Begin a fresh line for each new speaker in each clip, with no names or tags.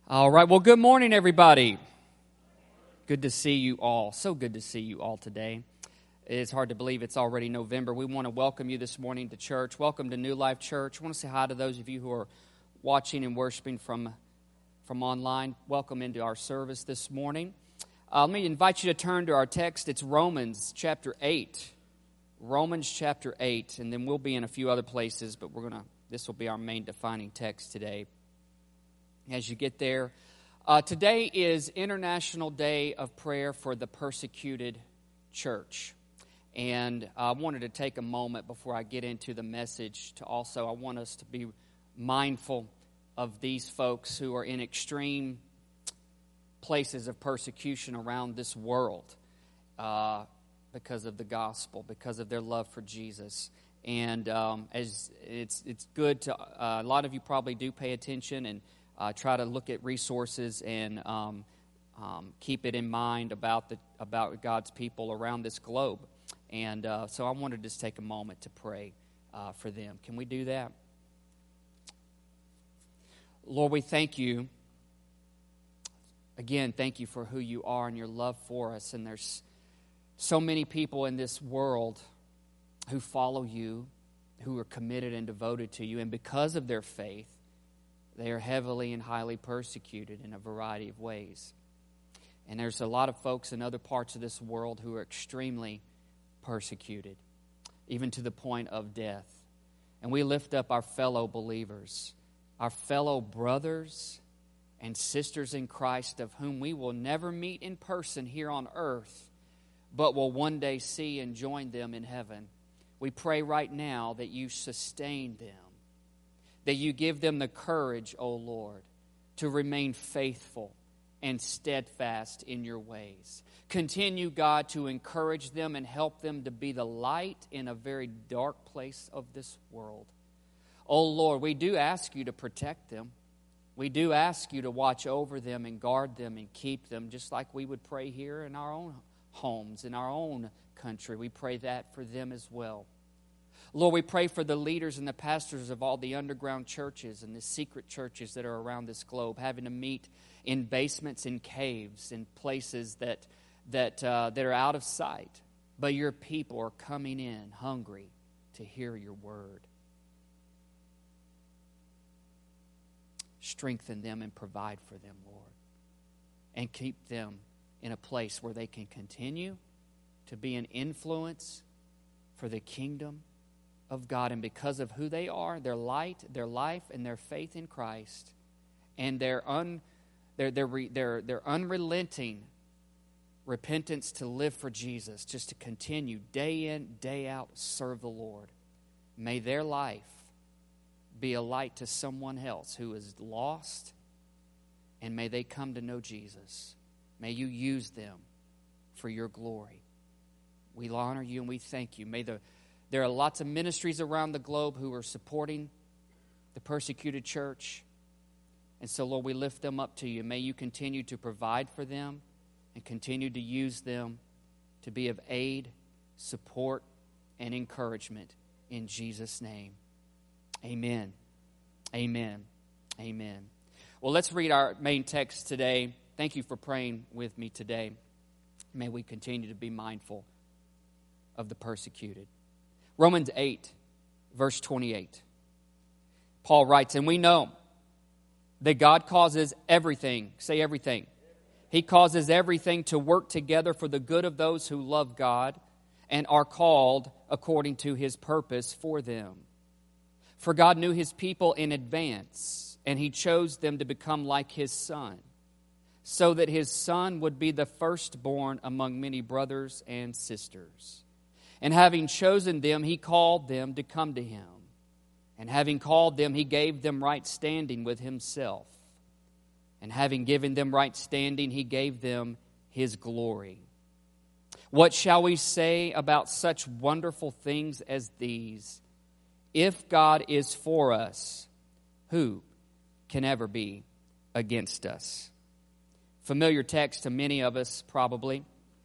All right. Well, good morning, everybody. Good to see you all. So good to see you all today. It is hard to believe it's already November. We want to welcome you this morning to church. Welcome to New Life Church. I want to say hi to those of you who are watching and worshiping from online. Welcome into our service this morning. Let me invite you to turn to our text. It's Romans chapter 8. Romans chapter 8. And then we'll be in a few other places, but this will be our main defining text today. As you get there, today is International Day of Prayer for the Persecuted Church. And I wanted to take a moment before I get into the message I want us to be mindful of these folks who are in extreme places of persecution around this world because of the gospel, because of their love for Jesus. And as it's good to, a lot of you probably do pay attention and try to look at resources and keep it in mind about God's people around this globe. And so I wanted to just take a moment to pray for them. Can we do that? Lord, we thank you. Again, thank you for who you are and your love for us. And there's so many people in this world who follow you, who are committed and devoted to you. And because of their faith, they are heavily and highly persecuted in a variety of ways. And there's a lot of folks in other parts of this world who are extremely persecuted, even to the point of death. And we lift up our fellow believers, our fellow brothers and sisters in Christ, of whom we will never meet in person here on earth, but will one day see and join them in heaven. We pray right now that you sustain them, that you give them the courage, O Lord, to remain faithful and steadfast in your ways. Continue, God, to encourage them and help them to be the light in a very dark place of this world. O Lord, we do ask you to protect them. We do ask you to watch over them and guard them and keep them, just like we would pray here in our own homes, in our own country. We pray that for them as well. Lord, we pray for the leaders and the pastors of all the underground churches and the secret churches that are around this globe, having to meet in basements and caves and places that are out of sight. But your people are coming in hungry to hear your word. Strengthen them and provide for them, Lord. And keep them in a place where they can continue to be an influence for the kingdom of God. And because of who they are, their light, their life, and their faith in Christ, and their unrelenting repentance to live for Jesus, just to continue day in, day out, serve the Lord. May their life be a light to someone else who is lost, and may they come to know Jesus. May you use them for your glory. We honor you and we thank you. There are lots of ministries around the globe who are supporting the persecuted church. And so, Lord, we lift them up to you. May you continue to provide for them and continue to use them to be of aid, support, and encouragement. In Jesus' name, amen. Amen. Amen. Well, let's read our main text today. Thank you for praying with me today. May we continue to be mindful of the persecuted. Romans 8, verse 28. Paul writes, and we know that God causes everything, say everything. He causes everything to work together for the good of those who love God and are called according to his purpose for them. For God knew his people in advance, and he chose them to become like his Son, so that his Son would be the firstborn among many brothers and sisters. And having chosen them, he called them to come to him. And having called them, he gave them right standing with himself. And having given them right standing, he gave them his glory. What shall we say about such wonderful things as these? If God is for us, who can ever be against us? Familiar text to many of us, probably.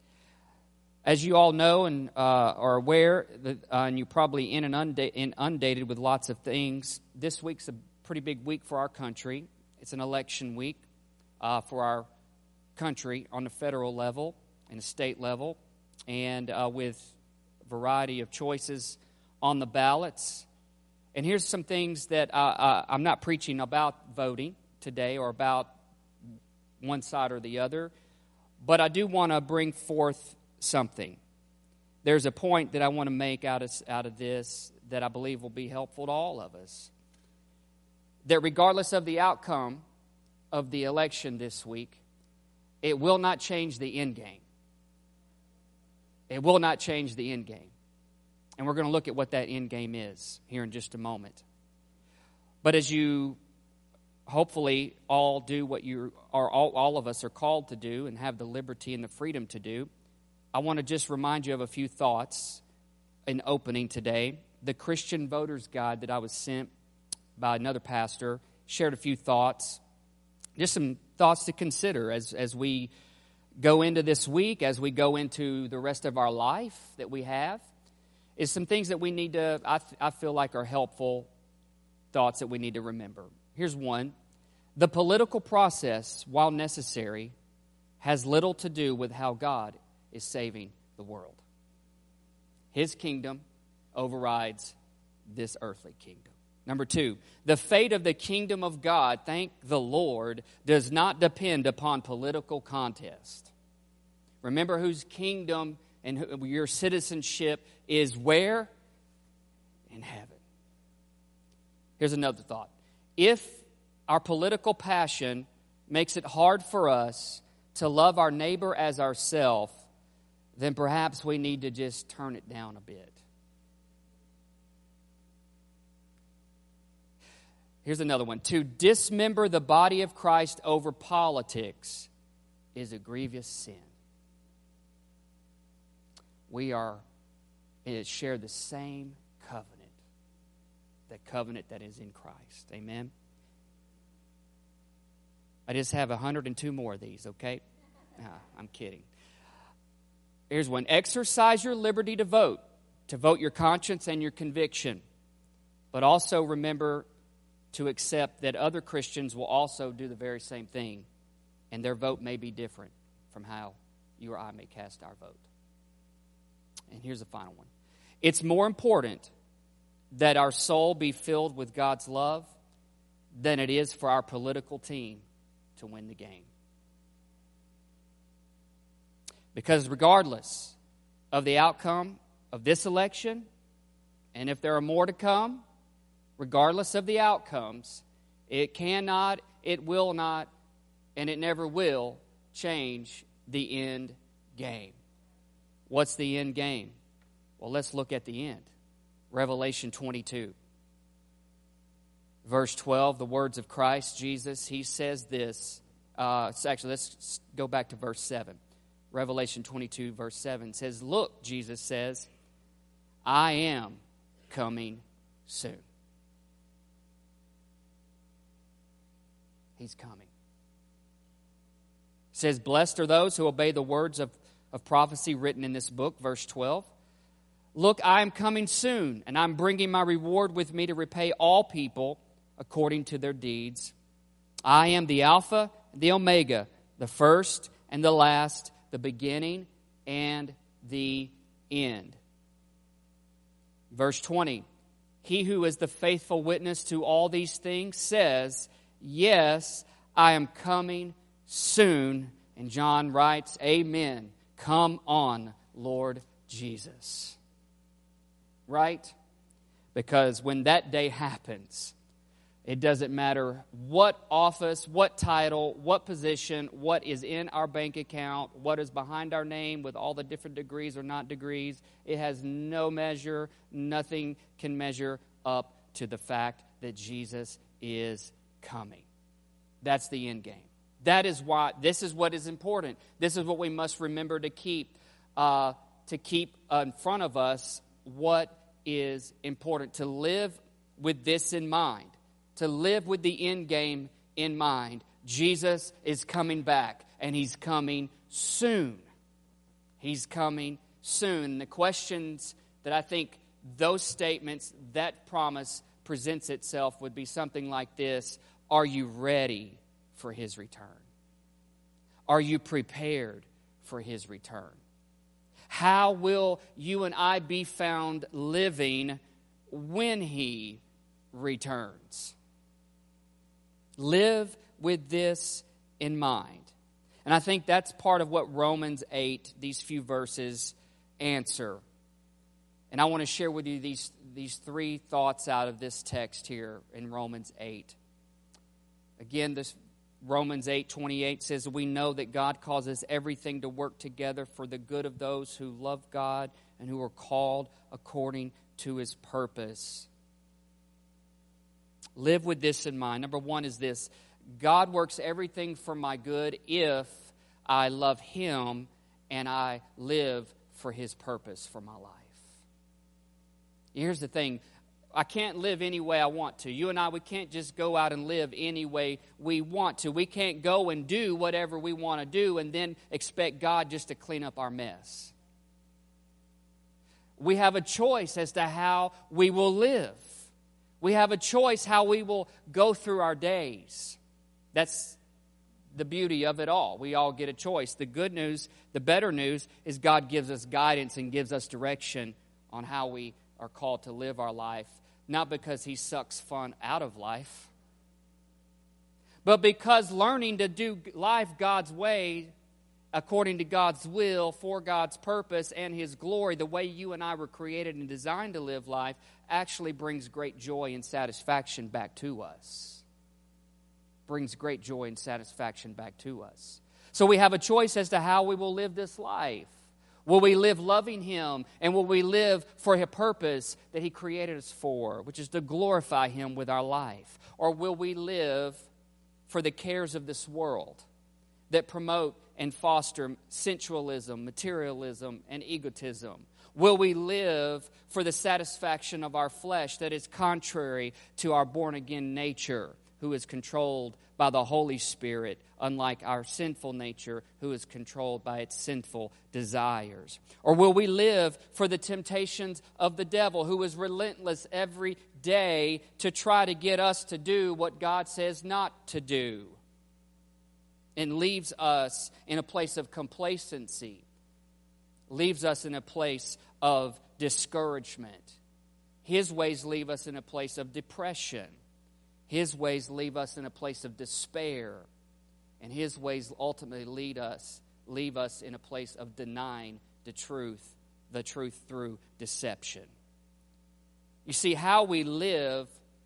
As you all know and are aware, and you're probably inundated with lots of things, this week's a pretty big week for our country. It's an election week. for our country on the federal level and the state level, and with a variety of choices on the ballots. And here's some things that I'm not preaching about voting today or about one side or the other, but I do want to bring forth something. There's a point that I want to make out of this that I believe will be helpful to all of us. That regardless of the outcome of the election this week, it will not change the end game. It will not change the end game. And we're going to look at what that end game is here in just a moment. But as you hopefully all do what you are, all of us are called to do and have the liberty and the freedom to do, I want to just remind you of a few thoughts in opening today. The Christian Voters Guide that I was sent by another pastor shared a few thoughts, just some thoughts to consider as we go into this week, as we go into the rest of our life that we have, is some things that we need to, I feel like are helpful thoughts that we need to remember. Here's one. The political process, while necessary, has little to do with how God is saving the world. His kingdom overrides this earthly kingdom. Number two, the fate of the kingdom of God, thank the Lord, does not depend upon political contest. Remember whose kingdom and your citizenship is where? In heaven. Here's another thought. If our political passion makes it hard for us to love our neighbor as ourselves, then perhaps we need to just turn it down a bit. Here's another one. To dismember the body of Christ over politics is a grievous sin. We share the same covenant, the covenant that is in Christ. Amen? I just have 102 more of these, okay? I'm kidding. Here's one. Exercise your liberty to vote your conscience and your conviction. But also remember to accept that other Christians will also do the very same thing, and their vote may be different from how you or I may cast our vote. And here's the final one. It's more important that our soul be filled with God's love than it is for our political team to win the game. Because regardless of the outcome of this election, and if there are more to come, regardless of the outcomes, it cannot, it will not, and it never will change the end game. What's the end game? Well, let's look at the end. Revelation 22. Verse 12, the words of Christ Jesus, he says this. Let's go back to verse 7. Revelation 22, verse 7 says, look, Jesus says, I am coming soon. He's coming. It says, blessed are those who obey the words of prophecy written in this book, verse 12. Look, I am coming soon, and I'm bringing my reward with me to repay all people according to their deeds. I am the Alpha and the Omega, the first and the last, the beginning and the end. Verse 20, he who is the faithful witness to all these things says, yes, I am coming soon. And John writes, amen. Come on, Lord Jesus. Right? Because when that day happens, it doesn't matter what office, what title, what position, what is in our bank account, what is behind our name with all the different degrees or not degrees. It has no measure. Nothing can measure up to the fact that Jesus is coming. That's the end game. That is why this is what is important. This is what we must remember to keep in front of us what is important. To live with this in mind. To live with the end game in mind. Jesus is coming back, and He's coming soon. He's coming soon. And the questions that I think those statements, that promise presents itself would be something like this. Are you ready for His return? are you prepared for His return? How will you and I be found living when He returns? Live with this in mind. And I think that's part of what Romans 8, these few verses, answer. And I want to share with you these three thoughts out of this text here in Romans 8. Again, this Romans 8:28 says, we know that God causes everything to work together for the good of those who love God and who are called according to His purpose. Live with this in mind. Number one is this: God works everything for my good if I love Him and I live for His purpose for my life. Here's the thing. I can't live any way I want to. You and I, we can't just go out and live any way we want to. We can't go and do whatever we want to do and then expect God just to clean up our mess. We have a choice as to how we will live. We have a choice how we will go through our days. That's the beauty of it all. We all get a choice. The good news, the better news, is God gives us guidance and gives us direction on how we are called to live our life. Not because He sucks fun out of life, but because learning to do life God's way, according to God's will, for God's purpose and His glory, the way you and I were created and designed to live life, actually brings great joy and satisfaction back to us. Brings great joy and satisfaction back to us. So we have a choice as to how we will live this life. Will we live loving Him, and will we live for a purpose that He created us for, which is to glorify Him with our life? Or will we live for the cares of this world that promote and foster sensualism, materialism, and egotism? Will we live for the satisfaction of our flesh that is contrary to our born-again nature, who is controlled by the Holy Spirit, unlike our sinful nature, who is controlled by its sinful desires? Or will we live for the temptations of the devil, who is relentless every day to try to get us to do what God says not to do, and leaves us in a place of complacency, leaves us in a place of discouragement? His ways leave us in a place of depression. His ways leave us in a place of despair. And His ways ultimately leave us in a place of denying the truth through deception. You see, how we live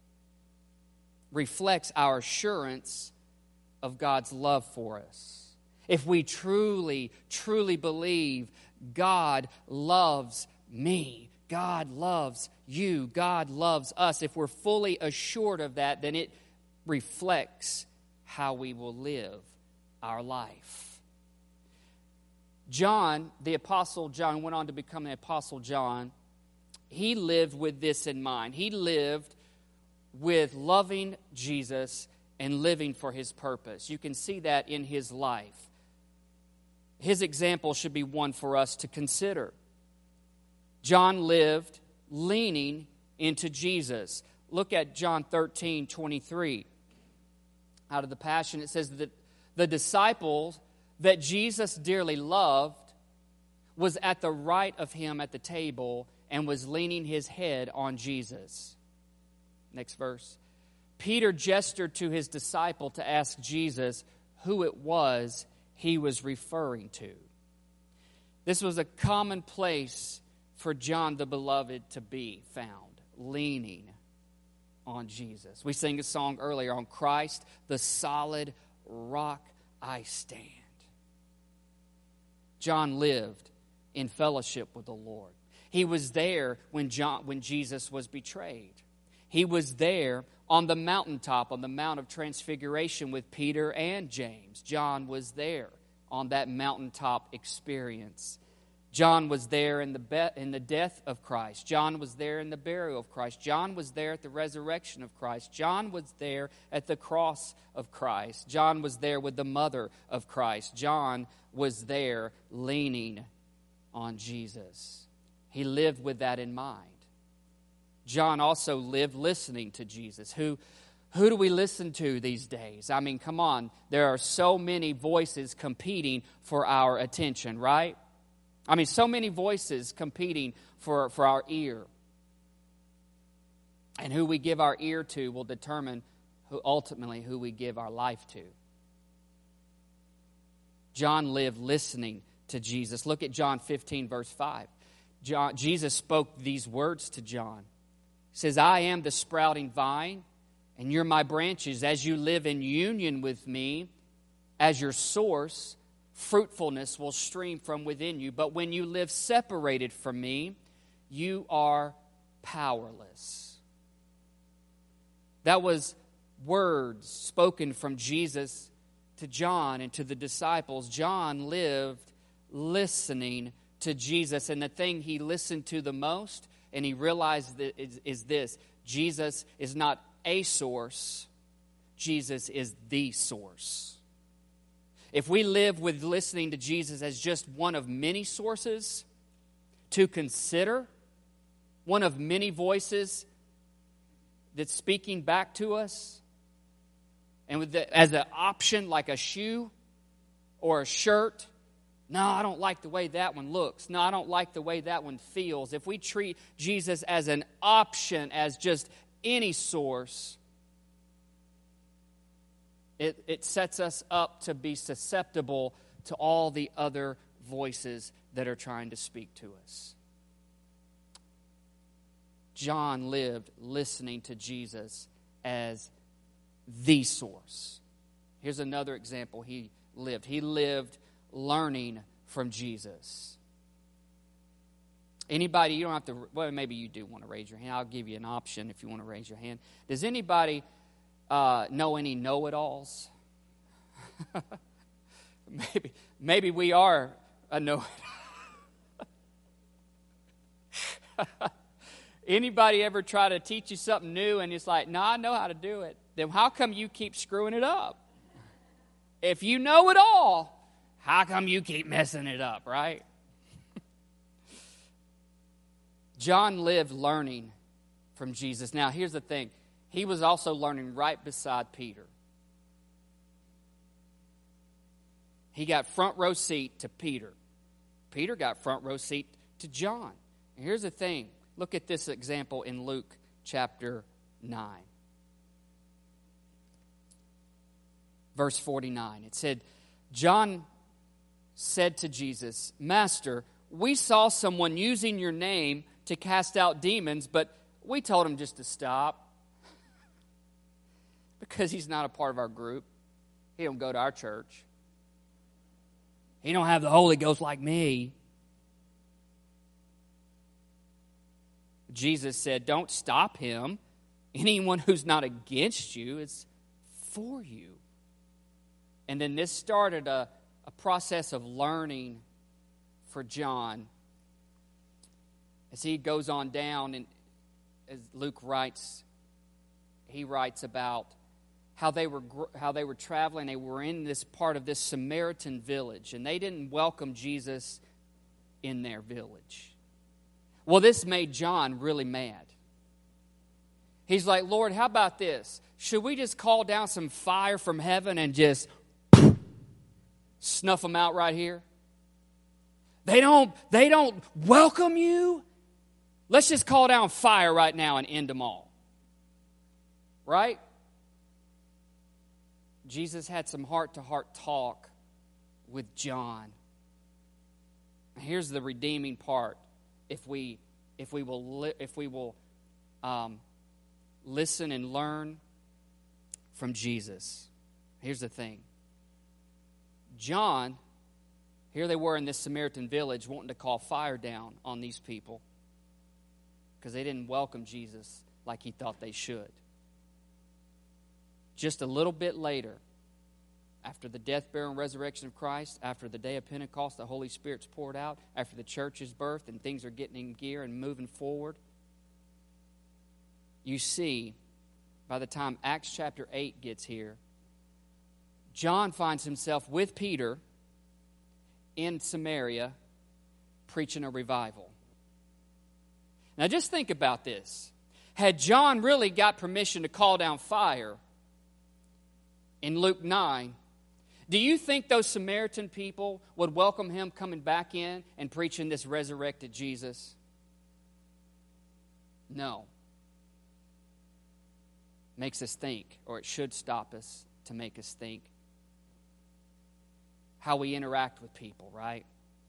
reflects our assurance of God's love for us. If we truly, truly believe God loves me, God loves you, God loves us, if we're fully assured of that, then it reflects how we will live our life. John, the Apostle John, went on to become the Apostle John. He lived with this in mind. He lived with loving Jesus and living for His purpose. You can see that in his life. His example should be one for us to consider. John lived leaning into Jesus. Look at John 13:23. Out of the Passion, it says that the disciple that Jesus dearly loved was at the right of Him at the table and was leaning his head on Jesus. Next verse. Peter gestured to his disciple to ask Jesus who it was he was referring to. This was a common place for John the Beloved to be found, leaning on Jesus. We sang a song earlier, on Christ, the solid rock I stand. John lived in fellowship with the Lord. He was there when Jesus was betrayed. He was there on the mountaintop, on the Mount of Transfiguration with Peter and James. John was there on that mountaintop experience. John was there in the death of Christ. John was there in the burial of Christ. John was there at the resurrection of Christ. John was there at the cross of Christ. John was there with the mother of Christ. John was there leaning on Jesus. He lived with that in mind. John also lived listening to Jesus, who Who do we listen to these days? I mean, come on. There are so many voices competing for our attention, right? I mean, so many voices competing for our ear. And who we give our ear to will determine ultimately who we give our life to. John lived listening to Jesus. Look at John 15, verse 5. Jesus spoke these words to John. He says, I am the sprouting vine, and you're my branches. As you live in union with me as your source, fruitfulness will stream from within you. But when you live separated from me, you are powerless. That was words spoken from Jesus to John and to the disciples. John lived listening to Jesus. And the thing he listened to the most, and he realized that is this: Jesus is not a source, Jesus is the source. If we live with listening to Jesus as just one of many sources to consider, one of many voices that's speaking back to us, and as an option like a shoe or a shirt, no, I don't like the way that one looks. No, I don't like the way that one feels. If we treat Jesus as an option, as just any source, it sets us up to be susceptible to all the other voices that are trying to speak to us. John lived listening to Jesus as the source. Here's another example he lived. He lived learning from Jesus. Anybody, you don't have to, well, maybe you do want to raise your hand. I'll give you an option if you want to raise your hand. Does anybody know any know-it-alls? Maybe we are a know-it-all. Anybody ever try to teach you something new and it's like, no, I know how to do it. Then how come you keep screwing it up? If you know it all, how come you keep messing it up, right? John lived learning from Jesus. Now, here's the thing. He was also learning right beside Peter. He got front row seat to Peter. Peter got front row seat to John. And here's the thing. Look at this example in Luke chapter 9. Verse 49. It said, John said to Jesus, Master, we saw someone using your name to cast out demons, but we told him just to stop. Because he's not a part of our group. He don't go to our church. He don't have the Holy Ghost like me. Jesus said, don't stop him. Anyone who's not against you is for you. And then this started a process of learning for John. As he goes on down, and as Luke writes, he writes about how they were traveling. They were in this part of this Samaritan village, and they didn't welcome Jesus in their village. Well, this made John really mad. He's like, Lord, how about this? Should we just call down some fire from heaven and just snuff them out right here? They don't welcome you? Let's just call down fire right now and end them all. Right? Jesus had some heart-to-heart talk with John. Here's the redeeming part. If we will listen and learn from Jesus. Here's the thing. John, here they were in this Samaritan village wanting to call fire down on these people because they didn't welcome Jesus like he thought they should. Just a little bit later, after the death, burial, and resurrection of Christ, after the day of Pentecost, the Holy Spirit's poured out, after the church is birthed and things are getting in gear and moving forward, you see, by the time Acts chapter 8 gets here, John finds himself with Peter in Samaria preaching a revival. Now just think about this. Had John really got permission to call down fire, in Luke 9, do you think those Samaritan people would welcome him coming back in and preaching this resurrected Jesus? No. Makes us think, or it should stop us to make us think. How we interact with people, right?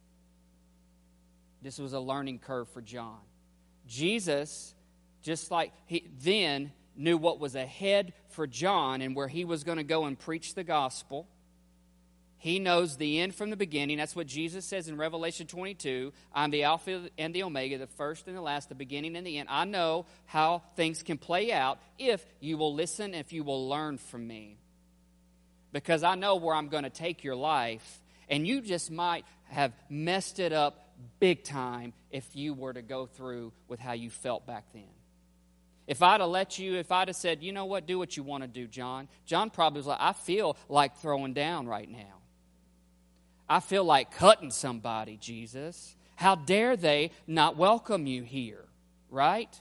This was a learning curve for John. Jesus, just like he then knew what was ahead for John and where he was going to go and preach the gospel. He knows the end from the beginning. That's what Jesus says in Revelation 22. I'm the Alpha and the Omega, the first and the last, the beginning and the end. I know how things can play out if you will listen, if you will learn from me. Because I know where I'm going to take your life, and you just might have messed it up big time if you were to go through with how you felt back then. If I'd have said, you know what, do what you want to do, John. John probably was like, I feel like throwing down right now. I feel like cutting somebody, Jesus. How dare they not welcome you here, right?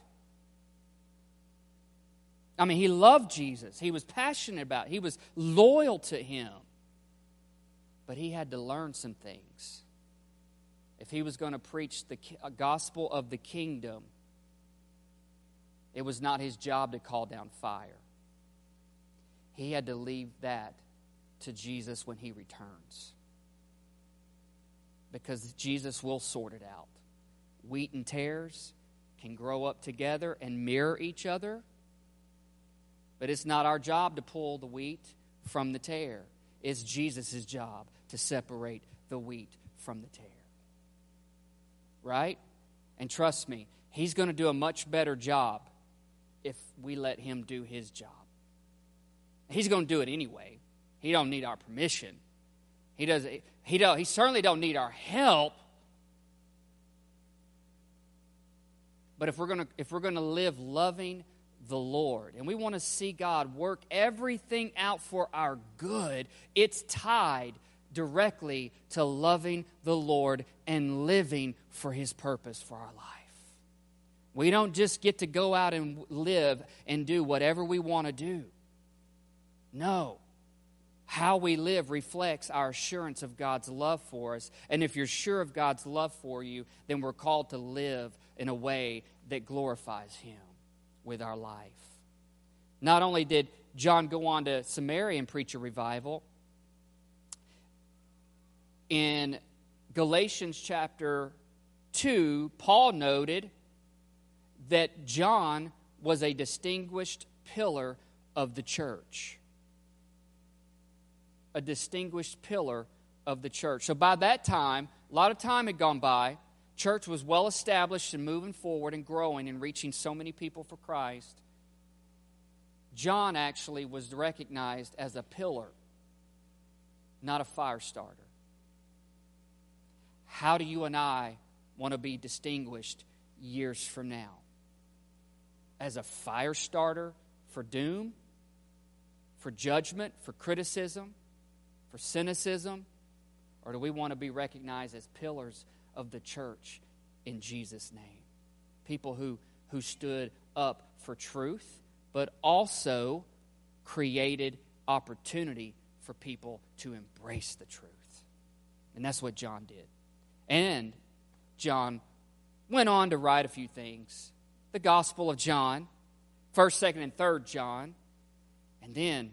I mean, he loved Jesus. He was passionate about it. He was loyal to him. But he had to learn some things. If he was going to preach the gospel of the kingdom, it was not his job to call down fire. He had to leave that to Jesus when he returns. Because Jesus will sort it out. Wheat and tares can grow up together and mirror each other. But it's not our job to pull the wheat from the tare. It's Jesus' job to separate the wheat from the tare. Right? And trust me, he's going to do a much better job if we let him do his job. He's going to do it anyway. He don't need our permission. He certainly don't need our help. But if we're going to live loving the Lord, and we want to see God work everything out for our good, it's tied directly to loving the Lord and living for his purpose for our life. We don't just get to go out and live and do whatever we want to do. No. How we live reflects our assurance of God's love for us. And if you're sure of God's love for you, then we're called to live in a way that glorifies him with our life. Not only did John go on to Samaria and preach a revival, in Galatians chapter 2, Paul noted that John was a distinguished pillar of the church. A distinguished pillar of the church. So by that time, a lot of time had gone by. Church was well established and moving forward and growing and reaching so many people for Christ. John actually was recognized as a pillar, not a fire starter. How do you and I want to be distinguished years from now? As a fire starter for doom, for judgment, for criticism, for cynicism? Or do we want to be recognized as pillars of the church in Jesus' name? People who stood up for truth, but also created opportunity for people to embrace the truth. And that's what John did. And John went on to write a few things. The Gospel of John, 1st, 2nd, and 3rd John, and then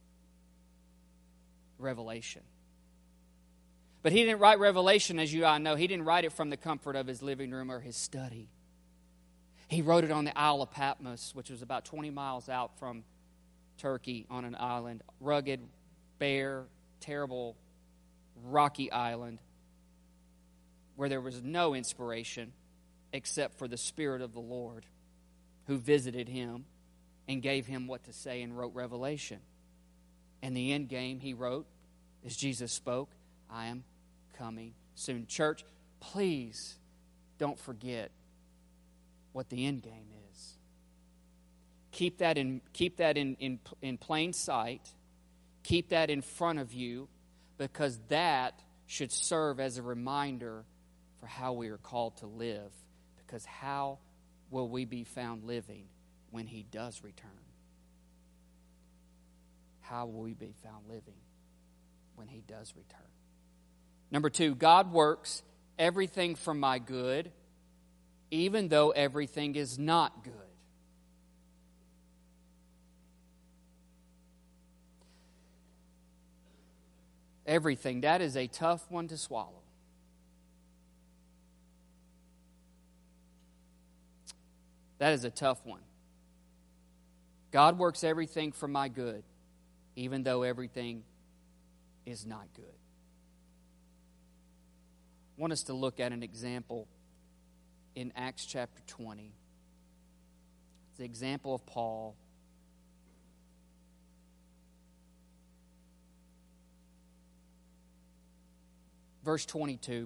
Revelation. But he didn't write Revelation, as you all know. He didn't write it from the comfort of his living room or his study. He wrote it on the Isle of Patmos, which was about 20 miles out from Turkey on an island. Rugged, bare, terrible, rocky island where there was no inspiration except for the Spirit of the Lord who visited him and gave him what to say and wrote Revelation. And the end game he wrote, as Jesus spoke, I am coming soon. Church, please don't forget what the end game is. Keep that in plain sight. Keep that in front of you, because that should serve as a reminder for how we are called to live. Because how will we be found living when he does return? how will we be found living when He does return? Number 2, God works everything for my good, even though everything is not good. Everything, that is a tough one to swallow. That is a tough one. God works everything for my good, even though everything is not good. I want us to look at an example in Acts chapter 20. It's the example of Paul. Verse 22,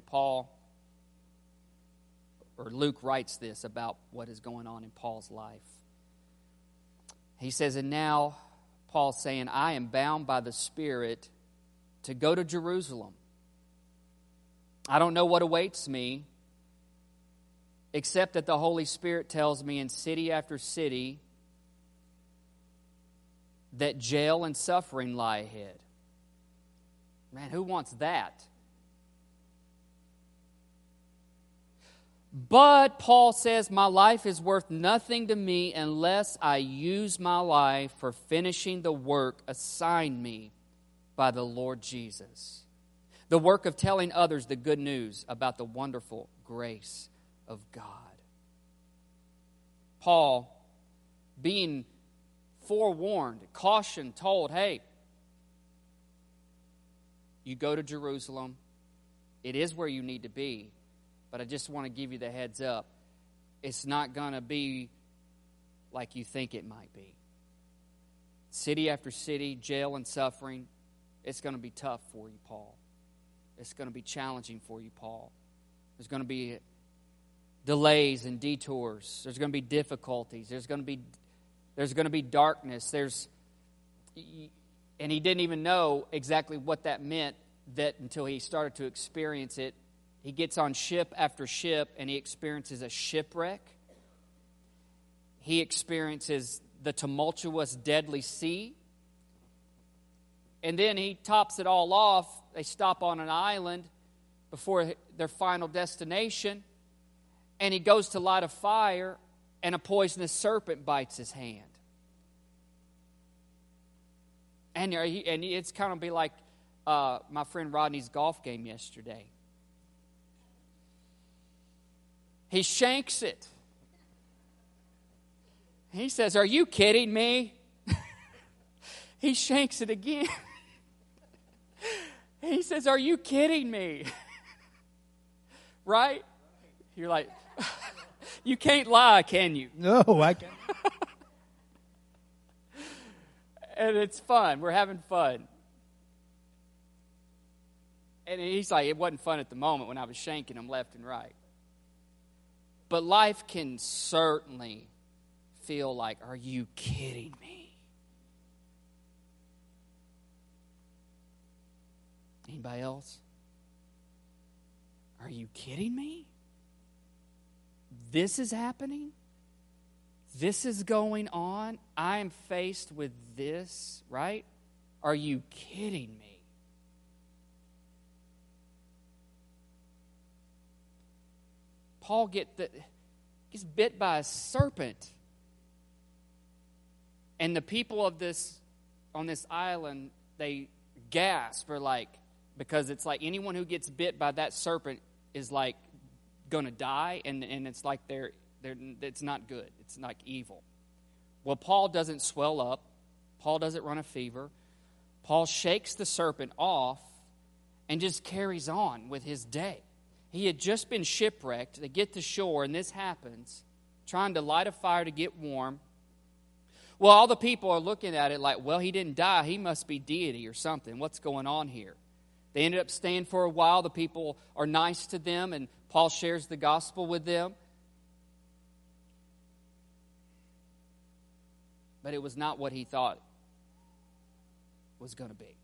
Luke writes this about what is going on in Paul's life. He says, and now, Paul's saying, I am bound by the Spirit to go to Jerusalem. I don't know what awaits me, except that the Holy Spirit tells me in city after city that jail and suffering lie ahead. Man, who wants that? But Paul says, my life is worth nothing to me unless I use my life for finishing the work assigned me by the Lord Jesus. The work of telling others the good news about the wonderful grace of God. Paul, being forewarned, cautioned, told, hey, you go to Jerusalem. It is where you need to be. But I just want to give you the heads up. It's not going to be like you think it might be. City after city, jail and suffering, it's going to be tough for you, Paul. It's going to be challenging for you, Paul. There's going to be delays and detours. There's going to be difficulties. There's going to be darkness. And he didn't even know exactly what that meant until he started to experience it. He gets on ship after ship, and he experiences a shipwreck. He experiences the tumultuous, deadly sea. And then he tops it all off. They stop on an island before their final destination, and he goes to light a fire, and a poisonous serpent bites his hand. And it's kind of be like my friend Rodney's golf game yesterday. He shanks it. He says, are you kidding me? He shanks it again. He says, are you kidding me? Right? You're like, you can't lie, can you?
No, I can't.
And it's fun. We're having fun. And he's like, it wasn't fun at the moment when I was shanking him left and right. But life can certainly feel like, are you kidding me? Anybody else? Are you kidding me? This is happening? This is going on? I am faced with this, right? Are you kidding me? Paul gets bit by a serpent. And the people on this island, they gasp or because it's like anyone who gets bit by that serpent is like going to die, and it's like it's not good. It's like evil. Well, Paul doesn't swell up. Paul doesn't run a fever. Paul shakes the serpent off and just carries on with his day. He had just been shipwrecked. They get to shore, and this happens, trying to light a fire to get warm. Well, all the people are looking at it like, well, he didn't die. He must be deity or something. What's going on here? They ended up staying for a while. The people are nice to them, and Paul shares the gospel with them. But it was not what he thought it was going to be.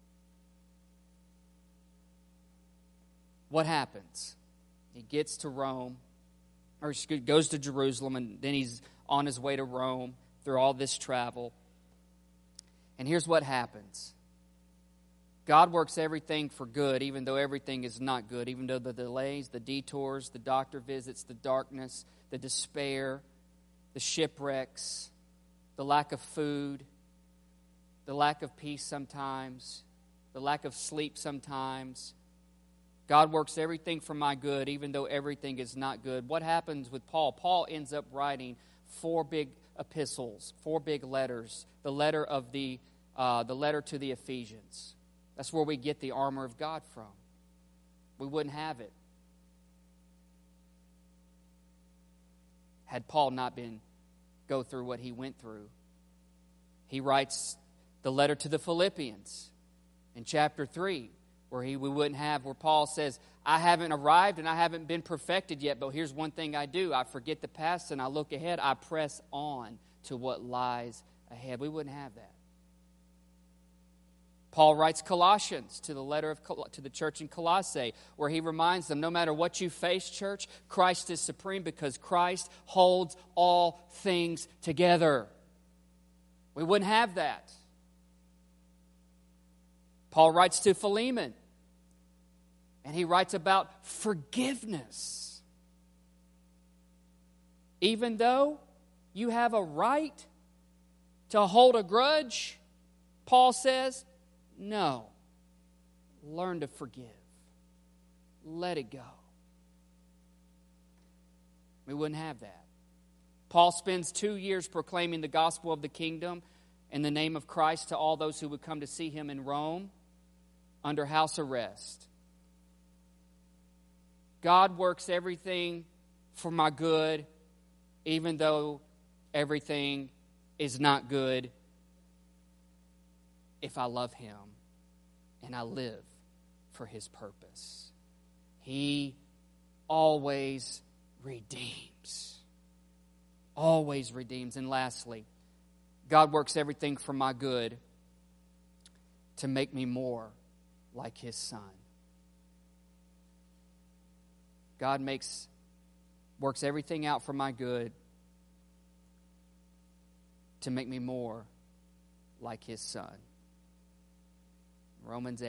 What happens? He gets to Rome, or goes to Jerusalem, and then he's on his way to Rome through all this travel. And here's what happens. God works everything for good, even though everything is not good, even though the delays, the detours, the doctor visits, the darkness, the despair, the shipwrecks, the lack of food, the lack of peace sometimes, the lack of sleep sometimes. God works everything for my good, even though everything is not good. What happens with Paul? Paul ends up writing 4 big epistles, 4 big letters. The letter to the Ephesians. That's where we get the armor of God from. We wouldn't have it had Paul not go through what he went through. He writes the letter to the Philippians in chapter 3, where where Paul says, I haven't arrived and I haven't been perfected yet, but here's one thing I do. I forget the past and I look ahead. I press on to what lies ahead. We wouldn't have that. Paul writes Colossians to the church in Colossae, where he reminds them, no matter what you face, church, Christ is supreme because Christ holds all things together. We wouldn't have that. Paul writes to Philemon, and he writes about forgiveness. Even though you have a right to hold a grudge, Paul says, no. Learn to forgive. Let it go. We wouldn't have that. Paul spends 2 years proclaiming the gospel of the kingdom in the name of Christ to all those who would come to see him in Rome under house arrest. God works everything for my good, even though everything is not good, if I love him and I live for his purpose. He always redeems. Always redeems. And lastly, God works everything for my good to make me more like his Son. God works everything out for my good to make me more like his Son. Romans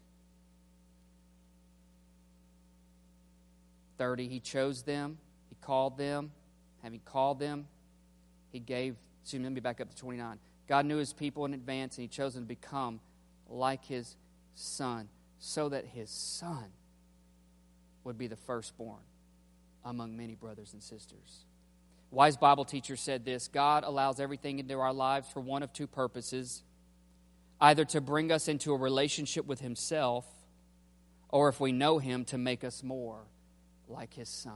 8:30, he chose them, he called them. Having called them, let me back up to 29. God knew his people in advance, and he chose them to become like his Son, so that his Son would be the firstborn among many brothers and sisters. A wise Bible teacher said this: God allows everything into our lives for one of 2 purposes. Either to bring us into a relationship with himself, or if we know him, to make us more like his Son.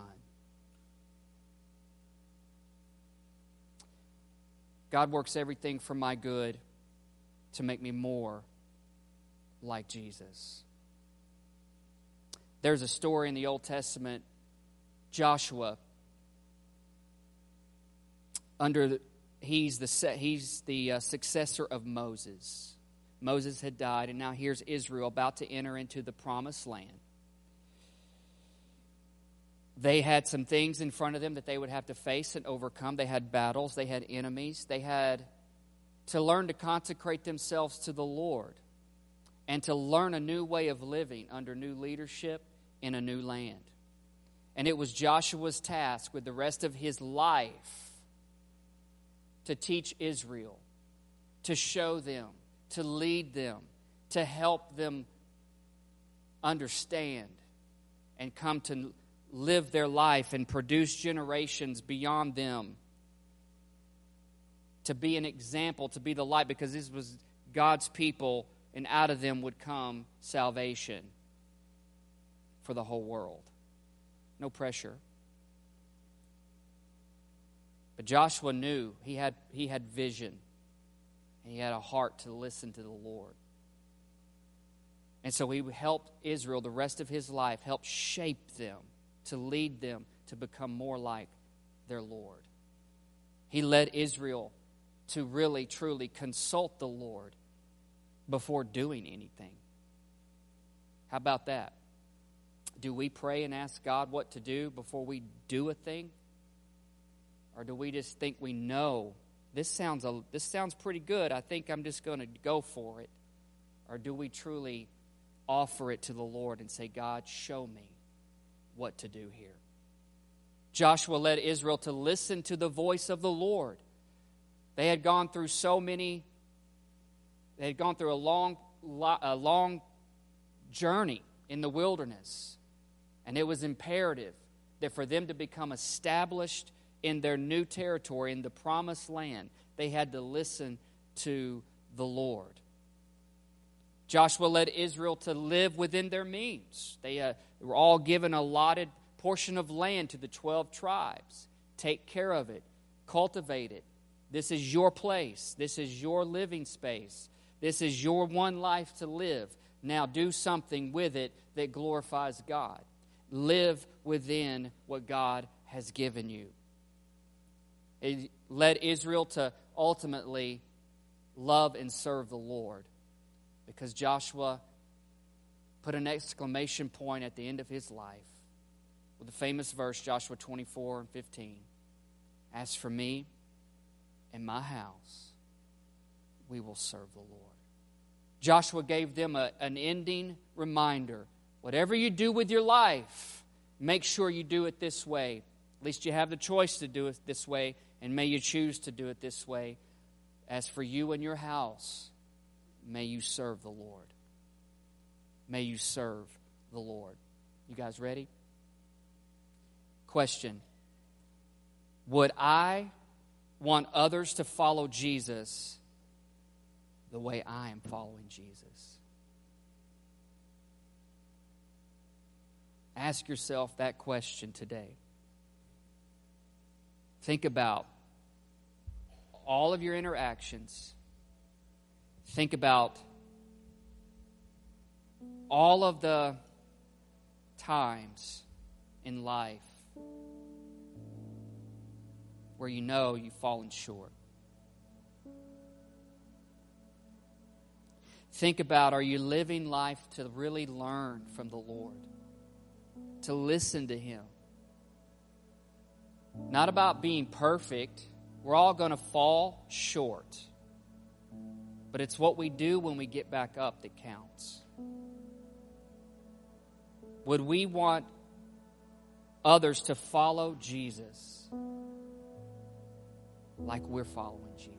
God works everything for my good to make me more like Jesus. There's a story in the Old Testament, Joshua, he's the successor of Moses. Moses had died, and now here's Israel about to enter into the promised land. They had some things in front of them that they would have to face and overcome. They had battles. They had enemies. They had to learn to consecrate themselves to the Lord and to learn a new way of living under new leadership in a new land. And it was Joshua's task with the rest of his life to teach Israel, to show them, to lead them, to help them understand and come to live their life and produce generations beyond them, to be an example, to be the light, because this was God's people, and out of them would come salvation for the whole world. No pressure. But Joshua knew he had vision, and he had a heart to listen to the Lord. And so he helped Israel the rest of his life, helped shape them, to lead them to become more like their Lord. He led Israel to really, truly consult the Lord before doing anything. How about that? Do we pray and ask God what to do before we do a thing? Or do we just think we know this sounds pretty good. I think I'm just going to go for it. Or do we truly offer it to the Lord and say, God, show me what to do here? Joshua led Israel to listen to the voice of the Lord. They had gone through a long journey in the wilderness. And it was imperative that for them to become established in their new territory, in the promised land, they had to listen to the Lord. Joshua led Israel to live within their means. They were all given a allotted portion of land to the 12 tribes. Take care of it. Cultivate it. This is your place. This is your living space. This is your one life to live. Now do something with it that glorifies God. Live within what God has given you. It led Israel to ultimately love and serve the Lord, because Joshua put an exclamation point at the end of his life with the famous verse, Joshua 24:15. As for me and my house, we will serve the Lord. Joshua gave them an ending reminder. Whatever you do with your life, make sure you do it this way. At least you have the choice to do it this way, and may you choose to do it this way. As for you and your house, may you serve the Lord. May you serve the Lord. You guys ready? Question. Would I want others to follow Jesus the way I am following Jesus? Ask yourself that question today. Think about all of your interactions. Think about all of the times in life where you know you've fallen short. Think about, are you living life to really learn from the Lord? To listen to Him? Not about being perfect. We're all going to fall short. But it's what we do when we get back up that counts. Would we want others to follow Jesus like we're following Jesus?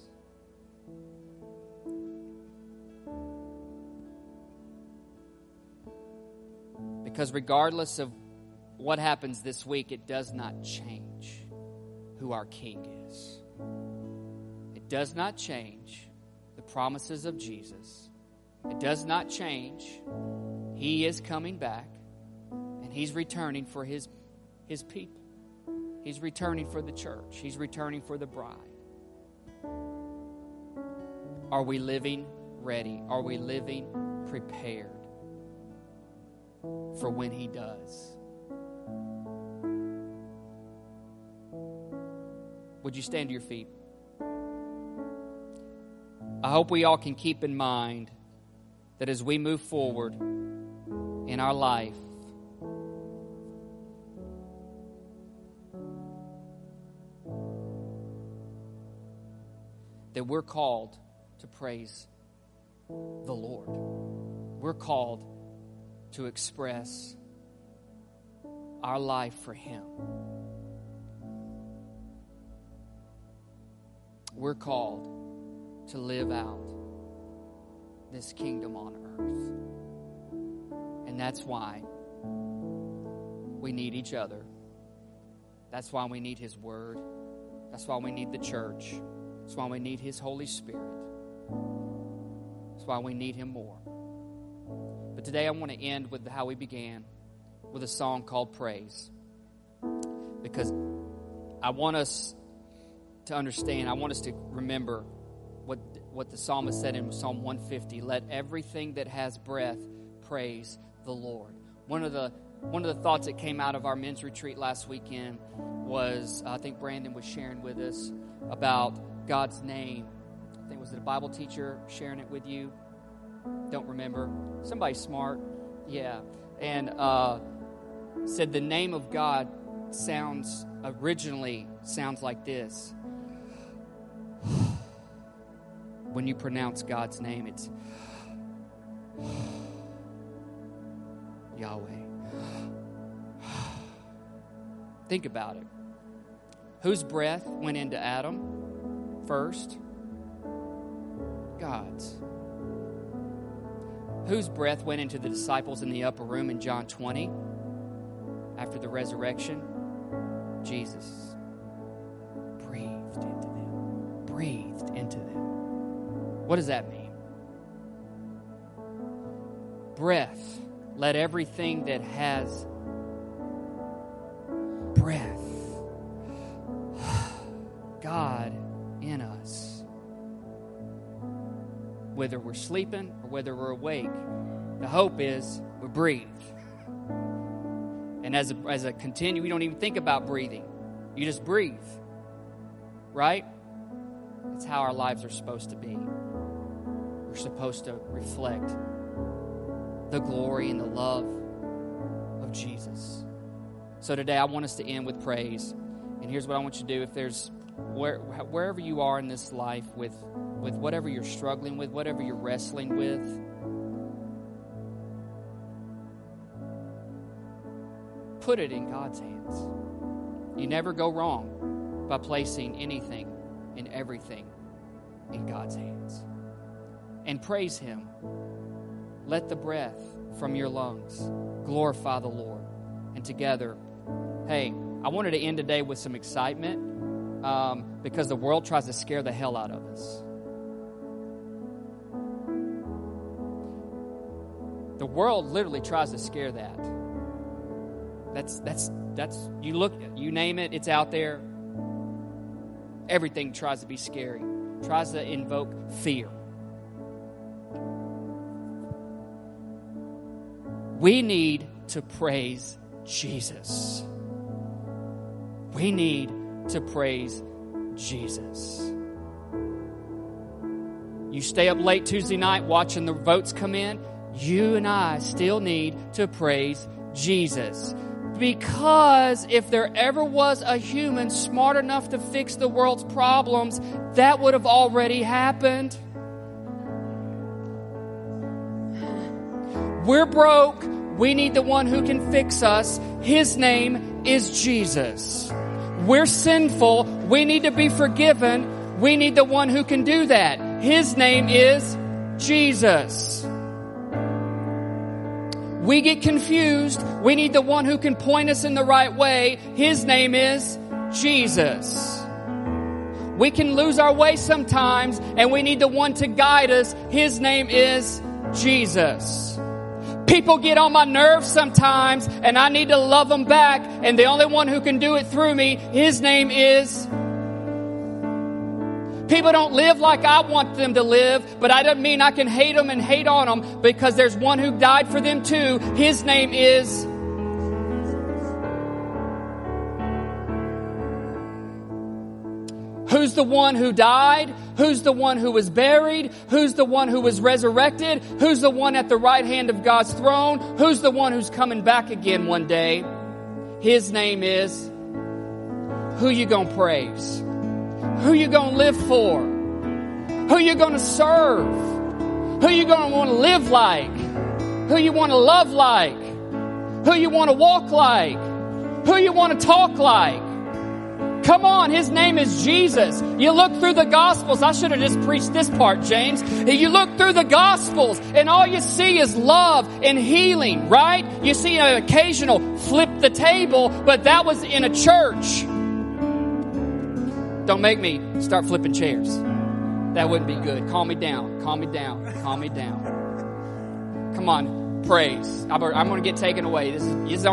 Because regardless of what happens this week, it does not change who our King is. It does not change the promises of Jesus. It does not change. He is coming back, and He's returning for His people. He's returning for the church. He's returning for the bride. Are we living ready? Are we living prepared for when He does? Would you stand to your feet? I hope we all can keep in mind that as we move forward in our life, that we're called to praise the Lord. We're called to express our life for Him. We're called to live out this kingdom on earth. And that's why we need each other. That's why we need His Word. That's why we need the church. That's why we need His Holy Spirit. That's why we need Him more. But today I want to end with how we began, with a song called Praise. Because I want us to understand, I want us to remember what the psalmist said in Psalm 150. Let everything that has breath praise the Lord. One of the thoughts that came out of our men's retreat last weekend was, I think Brandon was sharing with us about God's name. I think, was it a Bible teacher sharing it with you? Don't remember. Somebody smart. Yeah. And said the name of God originally sounds like this. when you pronounce God's name, it's Yahweh. Think about it. Whose breath went into Adam first? God's. Whose breath went into the disciples in the upper room in John 20 after the resurrection? Jesus. Breathed into them. Breathed into them. What does that mean? Breath. Let everything that has breath, God in us. Whether we're sleeping or whether we're awake, the hope is we breathe. And as a continue, we don't even think about breathing. You just breathe. Right? That's how our lives are supposed to be. We're supposed to reflect the glory and the love of Jesus. So today I want us to end with praise. And here's what I want you to do. If there's wherever you are in this life with whatever you're struggling with, whatever you're wrestling with, put it in God's hands. You never go wrong by placing anything and everything in God's hands. And praise Him. Let the breath from your lungs glorify the Lord. And together, hey, I wanted to end today with some excitement because the world tries to scare the hell out of us. The world literally tries to scare that. That's you look, you name it, it's out there. Everything tries to be scary, tries to invoke fear. We need to praise Jesus. We need to praise Jesus. You stay up late Tuesday night watching the votes come in, you and I still need to praise Jesus. Because if there ever was a human smart enough to fix the world's problems, that would have already happened. We're broke. We need the one who can fix us. His name is Jesus. We're sinful. We need to be forgiven. We need the one who can do that. His name is Jesus. We get confused. We need the one who can point us in the right way. His name is Jesus. We can lose our way sometimes, and we need the one to guide us. His name is Jesus. People get on my nerves sometimes, and I need to love them back, and the only one who can do it through me, His name is... People don't live like I want them to live, but I don't mean I can hate them and hate on them, because there's one who died for them too. His name is... Who's the one who died? Who's the one who was buried? Who's the one who was resurrected? Who's the one at the right hand of God's throne? Who's the one who's coming back again one day? His name is... Who you gonna praise? Who you gonna live for? Who you gonna serve? Who you gonna want to live like? Who you want to love like? Who you want to walk like? Who you want to talk like? Come on, His name is Jesus. You look through the Gospels. I should have just preached this part, James. You look through the Gospels and all you see is love and healing, right? You see an occasional flip the table, but that was in a church. Don't make me start flipping chairs. That wouldn't be good. Calm me down. Calm me down. Calm me down. Come on, praise. I'm going to get taken away. This is